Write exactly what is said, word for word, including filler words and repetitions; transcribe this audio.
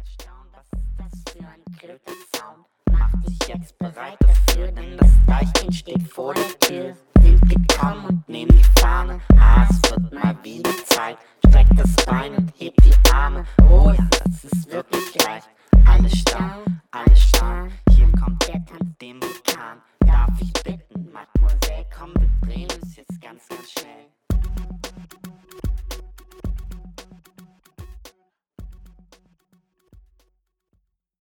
staunen, was ist das für ein Grillsound? Mach dich jetzt bereit dafür, denn das Deichkind steht vor der Tür. Wind gekommen und nehm die Fahne, ah, es wird mal wieder Zeit. Streck das Bein und heb die Arme, oh ja, das ist wirklich